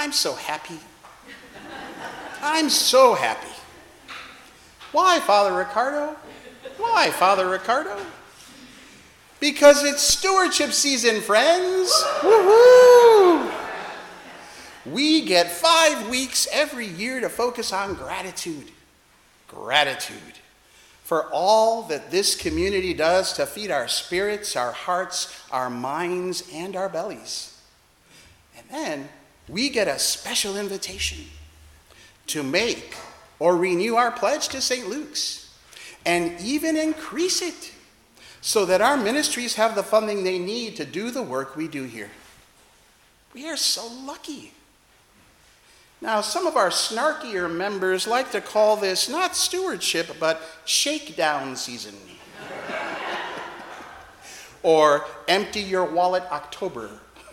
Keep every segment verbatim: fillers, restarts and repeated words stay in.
I'm so happy. I'm so happy. Why, Father Ricardo? Why, Father Ricardo? Because it's stewardship season, friends. Woohoo! We get five weeks every year to focus on gratitude. Gratitude for all that this community does to feed our spirits, our hearts, our minds, and our bellies. And then we get a special invitation to make or renew our pledge to Saint Luke's and even increase it so that our ministries have the funding they need to do the work we do here. We are so lucky. Now, some of our snarkier members like to call this not stewardship, but shakedown season. Or empty your wallet October.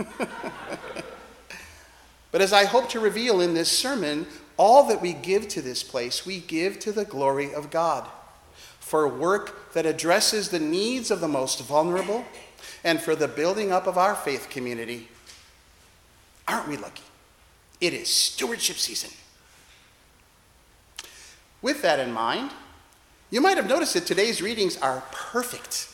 But as I hope to reveal in this sermon, all that we give to this place, we give to the glory of God, for work that addresses the needs of the most vulnerable and for the building up of our faith community. Aren't we lucky? It is stewardship season. With that in mind, you might have noticed that today's readings are perfect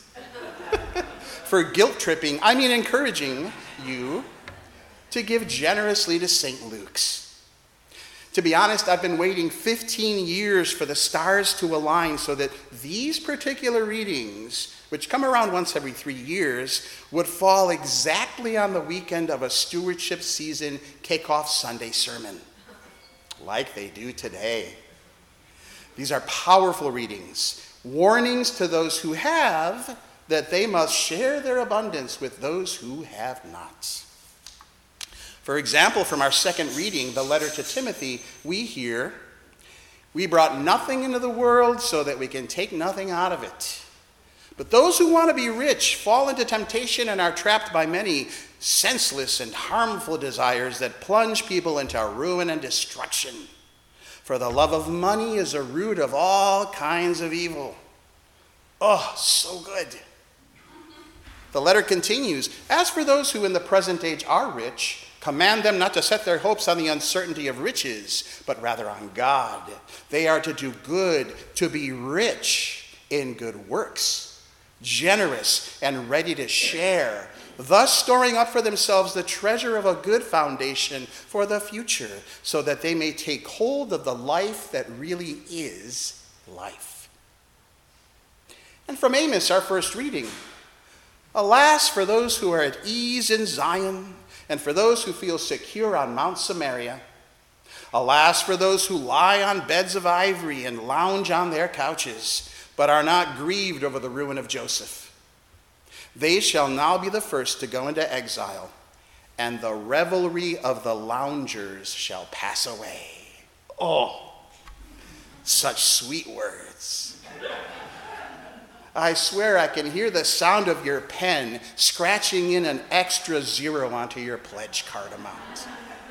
for guilt tripping, I mean encouraging you to give generously to Saint Luke's. To be honest, I've been waiting fifteen years for the stars to align so that these particular readings, which come around once every three years, would fall exactly on the weekend of a stewardship season kickoff Sunday sermon, like they do today. These are powerful readings, warnings to those who have that they must share their abundance with those who have not. For example, from our second reading, the letter to Timothy, we hear, "We brought nothing into the world so that we can take nothing out of it. But those who want to be rich fall into temptation and are trapped by many senseless and harmful desires that plunge people into ruin and destruction. For the love of money is a root of all kinds of evil." Oh, so good. The letter continues, "As for those who in the present age are rich, command them not to set their hopes on the uncertainty of riches, but rather on God. They are to do good, to be rich in good works, generous and ready to share, thus storing up for themselves the treasure of a good foundation for the future, so that they may take hold of the life that really is life." And from Amos, our first reading, "Alas for those who are at ease in Zion, and for those who feel secure on Mount Samaria. Alas for those who lie on beds of ivory and lounge on their couches, but are not grieved over the ruin of Joseph. They shall now be the first to go into exile, and the revelry of the loungers shall pass away." Oh, such sweet words. I swear I can hear the sound of your pen scratching in an extra zero onto your pledge card amount.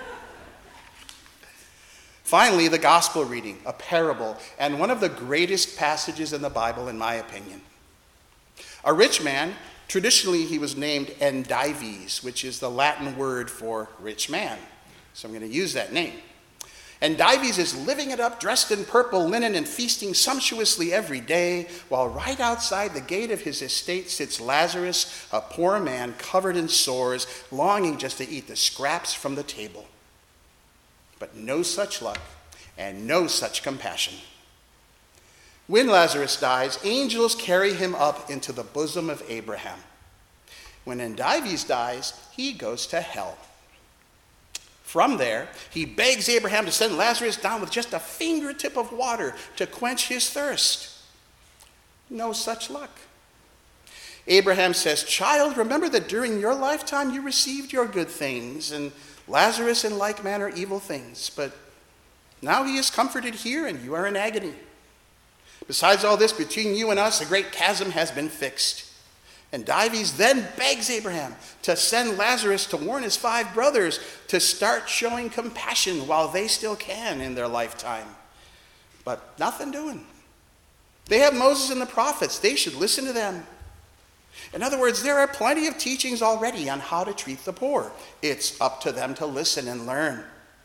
Finally, the gospel reading, a parable, and one of the greatest passages in the Bible, in my opinion. A rich man, traditionally he was named Endives, which is the Latin word for rich man. So I'm going to use that name. Endives is living it up, dressed in purple linen and feasting sumptuously every day, while right outside the gate of his estate sits Lazarus, a poor man covered in sores, longing just to eat the scraps from the table. But no such luck and no such compassion. When Lazarus dies, angels carry him up into the bosom of Abraham. When Endives dies, he goes to hell. From there, he begs Abraham to send Lazarus down with just a fingertip of water to quench his thirst. No such luck. Abraham says, "Child, remember that during your lifetime you received your good things, and Lazarus in like manner evil things. But now he is comforted here, and you are in agony. Besides all this, between you and us, a great chasm has been fixed." And Dives then begs Abraham to send Lazarus to warn his five brothers to start showing compassion while they still can in their lifetime. But nothing doing. They have Moses and the prophets. They should listen to them. In other words, there are plenty of teachings already on how to treat the poor. It's up to them to listen and learn.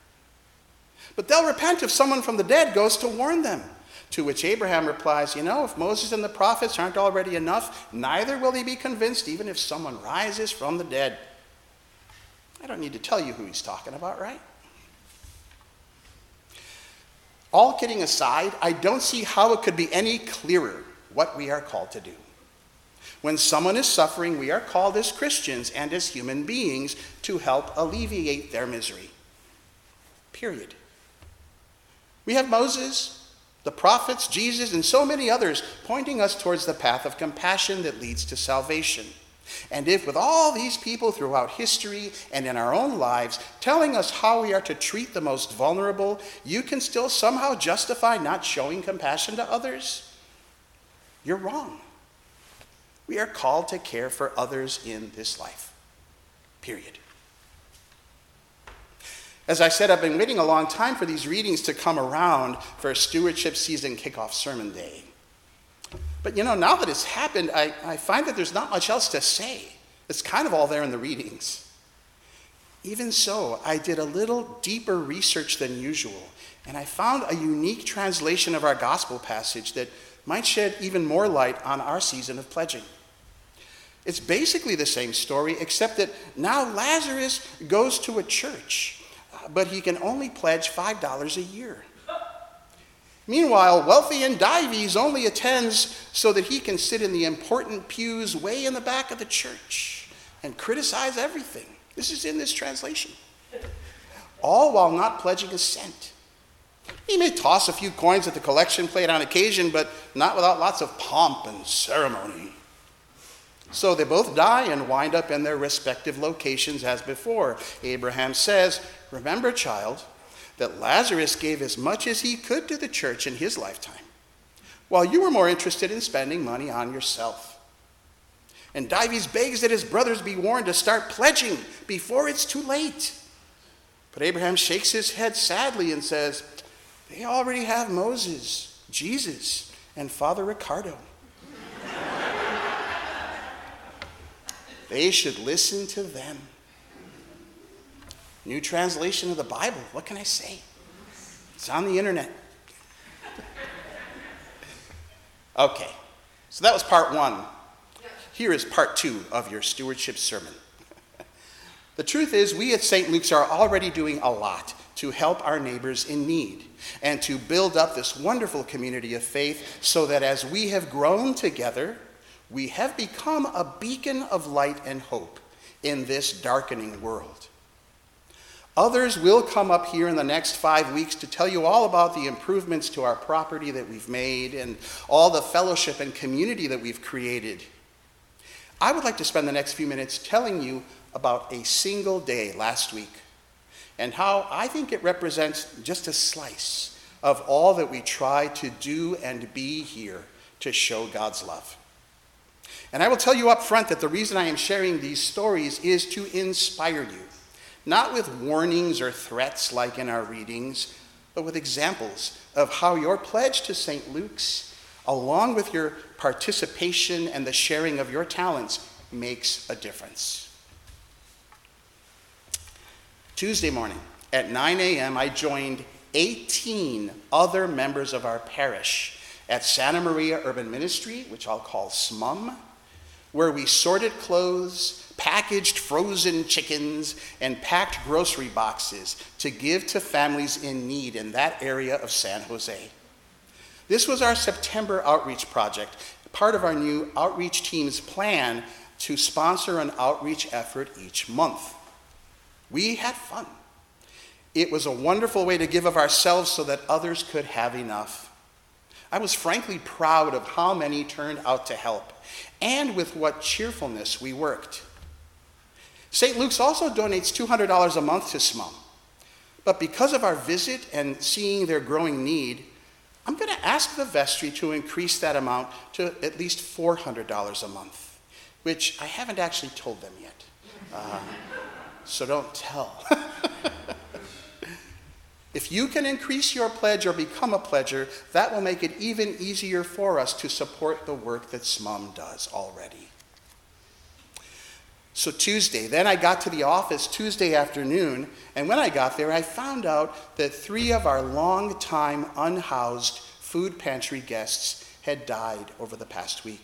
But they'll repent if someone from the dead goes to warn them. To which Abraham replies, you know, if Moses and the prophets aren't already enough, neither will they be convinced even if someone rises from the dead. I don't need to tell you who he's talking about, right? All kidding aside, I don't see how it could be any clearer what we are called to do. When someone is suffering, we are called as Christians and as human beings to help alleviate their misery. Period. We have Moses, the prophets, Jesus, and so many others pointing us towards the path of compassion that leads to salvation. And if with all these people throughout history and in our own lives telling us how we are to treat the most vulnerable, you can still somehow justify not showing compassion to others, you're wrong. We are called to care for others in this life. Period. As I said, I've been waiting a long time for these readings to come around for Stewardship Season Kickoff Sermon Day. But you know, now that it's happened, I, I find that there's not much else to say. It's kind of all there in the readings. Even so, I did a little deeper research than usual, and I found a unique translation of our gospel passage that might shed even more light on our season of pledging. It's basically the same story, except that now Lazarus goes to a church, but he can only pledge five dollars a year. Meanwhile, wealthy and Dives only attends so that he can sit in the important pews way in the back of the church and criticize everything. This is in this translation. All while not pledging a cent. He may toss a few coins at the collection plate on occasion, but not without lots of pomp and ceremony. So they both die and wind up in their respective locations as before. Abraham says, remember, child, that Lazarus gave as much as he could to the church in his lifetime, while you were more interested in spending money on yourself. And Dives begs that his brothers be warned to start pledging before it's too late. But Abraham shakes his head sadly and says, they already have Moses, Jesus, and Father Ricardo. They should listen to them. New translation of the Bible. What can I say? It's on the internet. Okay, so that was part one. Here is part two of your stewardship sermon. The truth is, we at Saint Luke's are already doing a lot to help our neighbors in need and to build up this wonderful community of faith so that as we have grown together, we have become a beacon of light and hope in this darkening world. Others will come up here in the next five weeks to tell you all about the improvements to our property that we've made and all the fellowship and community that we've created. I would like to spend the next few minutes telling you about a single day last week and how I think it represents just a slice of all that we try to do and be here to show God's love. And I will tell you up front that the reason I am sharing these stories is to inspire you, not with warnings or threats like in our readings, but with examples of how your pledge to Saint Luke's, along with your participation and the sharing of your talents, makes a difference. Tuesday morning at nine a.m., I joined eighteen other members of our parish at Santa Maria Urban Ministry, which I'll call S M U M, where we sorted clothes, packaged frozen chickens, and packed grocery boxes to give to families in need in that area of San Jose. This was our September outreach project, part of our new outreach team's plan to sponsor an outreach effort each month. We had fun. It was a wonderful way to give of ourselves so that others could have enough. I was frankly proud of how many turned out to help, and with what cheerfulness we worked. Saint Luke's also donates two hundred dollars a month to S M U M, but because of our visit and seeing their growing need, I'm going to ask the vestry to increase that amount to at least four hundred dollars a month, which I haven't actually told them yet, uh, so don't tell. If you can increase your pledge or become a pledger, that will make it even easier for us to support the work that S M U M does already. So Tuesday, then I got to the office Tuesday afternoon, and when I got there, I found out that three of our long-time unhoused food pantry guests had died over the past week.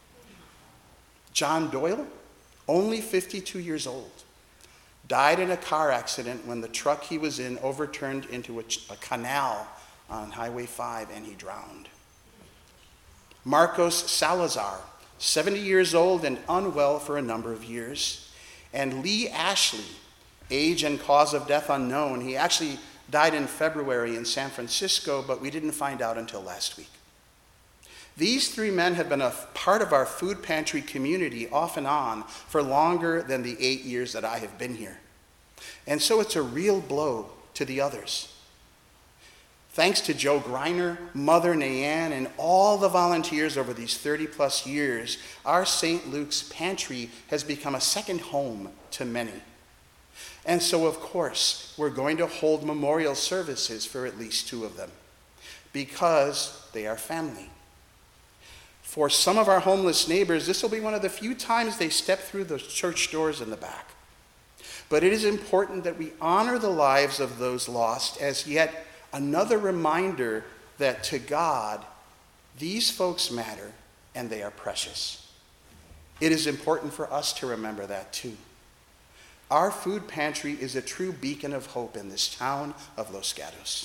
John Doyle, only fifty-two years old, died in a car accident when the truck he was in overturned into a, a canal on Highway five and he drowned. Marcos Salazar, seventy years old and unwell for a number of years. And Lee Ashley, age and cause of death unknown. He actually died in February in San Francisco, but we didn't find out until last week. These three men have been a part of our food pantry community off and on for longer than the eight years that I have been here. And so it's a real blow to the others. Thanks to Joe Greiner, Mother Nayan, and all the volunteers over these thirty plus years, our Saint Luke's Pantry has become a second home to many. And so, of course, we're going to hold memorial services for at least two of them, because they are family. For some of our homeless neighbors, this will be one of the few times they step through the church doors in the back. But it is important that we honor the lives of those lost as yet another reminder that to God, these folks matter and they are precious. It is important for us to remember that too. Our food pantry is a true beacon of hope in this town of Los Gatos.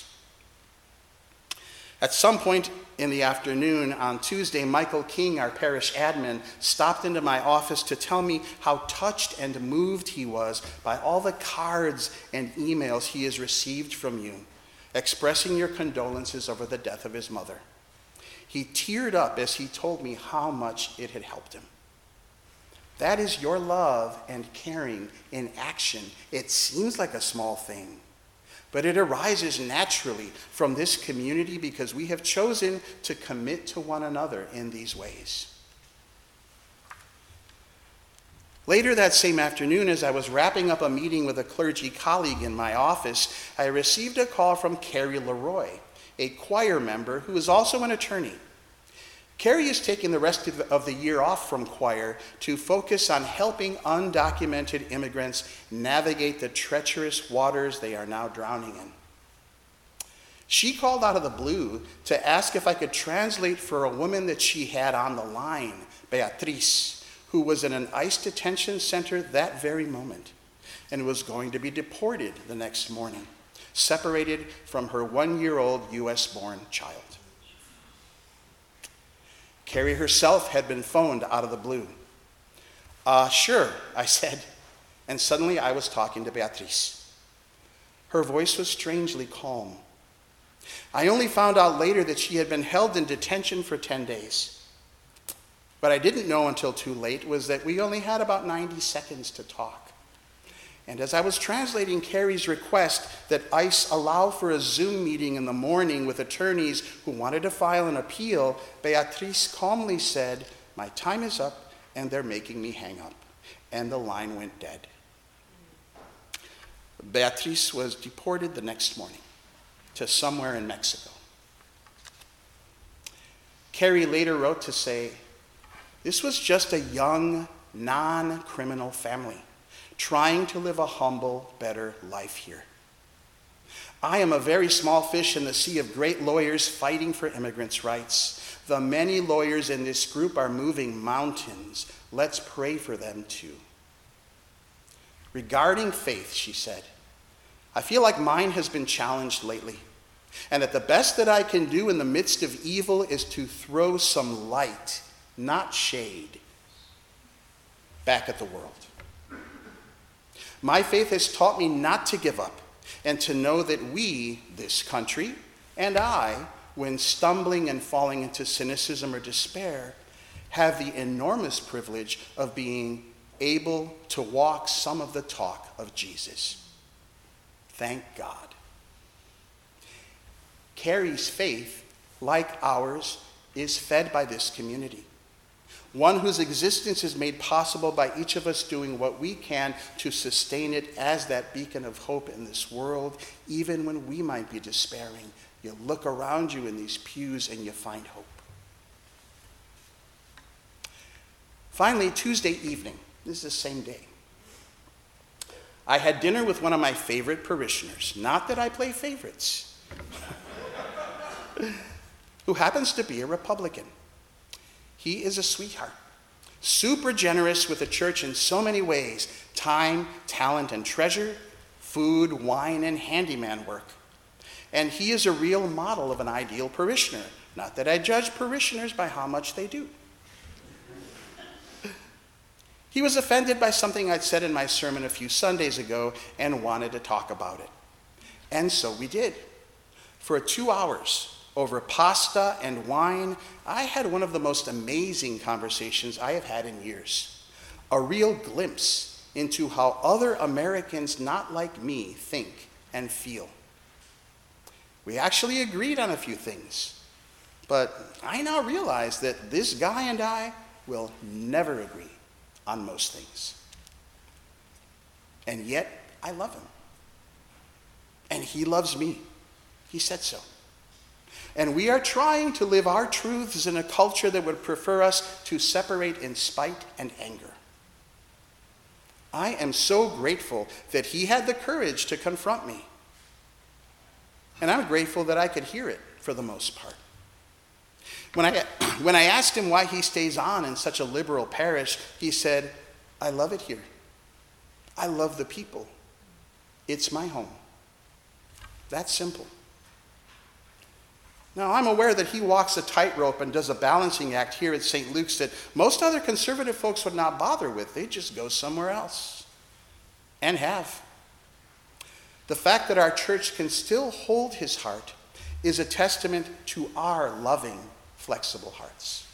At some point in the afternoon on Tuesday, Michael King, our parish admin, stopped into my office to tell me how touched and moved he was by all the cards and emails he has received from you, expressing your condolences over the death of his mother. He teared up as he told me how much it had helped him. That is your love and caring in action. It seems like a small thing, but it arises naturally from this community because we have chosen to commit to one another in these ways. Later that same afternoon, as I was wrapping up a meeting with a clergy colleague in my office, I received a call from Carrie Leroy, a choir member who is also an attorney. Carrie is taking the rest of the year off from choir to focus on helping undocumented immigrants navigate the treacherous waters they are now drowning in. She called out of the blue to ask if I could translate for a woman that she had on the line, Beatriz, who was in an ICE detention center that very moment and was going to be deported the next morning, separated from her one-year-old U S-born child. Carrie herself had been phoned out of the blue. Uh, sure, I said, and suddenly I was talking to Beatriz. Her voice was strangely calm. I only found out later that she had been held in detention for ten days. What I didn't know until too late was that we only had about ninety seconds to talk. And as I was translating Carrie's request that ICE allow for a Zoom meeting in the morning with attorneys who wanted to file an appeal, Beatriz calmly said, "My time is up and they're making me hang up." And the line went dead. Beatriz was deported the next morning to somewhere in Mexico. Carrie later wrote to say, "This was just a young, non-criminal family trying to live a humble, better life here. I am a very small fish in the sea of great lawyers fighting for immigrants' rights. The many lawyers in this group are moving mountains. Let's pray for them too." Regarding faith, she said, "I feel like mine has been challenged lately, and that the best that I can do in the midst of evil is to throw some light, not shade, back at the world. My faith has taught me not to give up and to know that we, this country, and I, when stumbling and falling into cynicism or despair, have the enormous privilege of being able to walk some of the talk of Jesus. Thank God." Carrie's faith, like ours, is fed by this community. One whose existence is made possible by each of us doing what we can to sustain it as that beacon of hope in this world, even when we might be despairing. You look around you in these pews and you find hope. Finally, Tuesday evening, this is the same day, I had dinner with one of my favorite parishioners, not that I play favorites, who happens to be a Republican. He is a sweetheart, super generous with the church in so many ways: time, talent, and treasure, food, wine, and handyman work. And he is a real model of an ideal parishioner. Not that I judge parishioners by how much they do. He was offended by something I'd said in my sermon a few Sundays ago and wanted to talk about it. And so we did. For two hours, over pasta and wine, I had one of the most amazing conversations I have had in years. A real glimpse into how other Americans not like me think and feel. We actually agreed on a few things, but I now realize that this guy and I will never agree on most things. And yet, I love him. And he loves me. He said so. And we are trying to live our truths in a culture that would prefer us to separate in spite and anger. I am so grateful that he had the courage to confront me. And I'm grateful that I could hear it for the most part. When I, when I asked him why he stays on in such a liberal parish, he said, "I love it here. I love the people. It's my home." That's simple. Now, I'm aware that he walks a tightrope and does a balancing act here at Saint Luke's that most other conservative folks would not bother with. They just go somewhere else. And have. The fact that our church can still hold his heart is a testament to our loving, flexible hearts.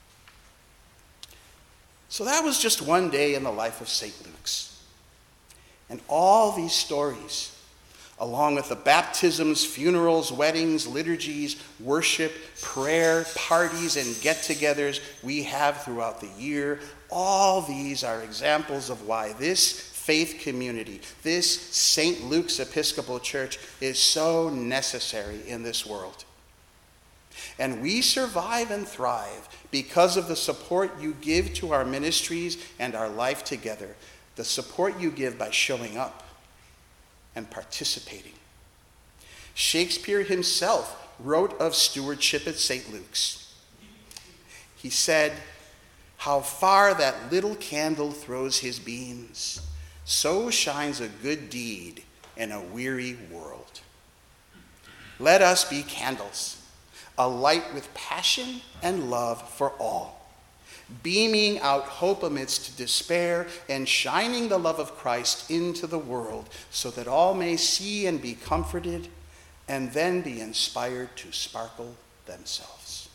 So that was just one day in the life of Saint Luke's. And all these stories, along with the baptisms, funerals, weddings, liturgies, worship, prayer, parties, and get-togethers we have throughout the year, all these are examples of why this faith community, this Saint Luke's Episcopal Church, is so necessary in this world. And we survive and thrive because of the support you give to our ministries and our life together, the support you give by showing up and participating. Shakespeare himself wrote of stewardship at Saint Luke's. He said, "How far that little candle throws his beams, so shines a good deed in a weary world." Let us be candles, a light with passion and love for all, beaming out hope amidst despair and shining the love of Christ into the world so that all may see and be comforted and then be inspired to sparkle themselves.